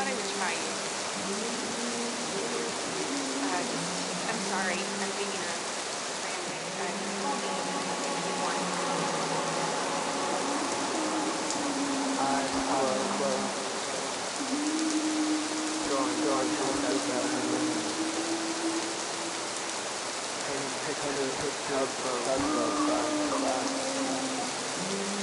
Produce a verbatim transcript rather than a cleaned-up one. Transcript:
thought I would try you. Uh, I'm sorry. I'm being a cranberry. Uh, just call me if you want. I was going going to to test test out out my my name, painting painting pictures pictures of of tugboats tugboats by by my my side. side.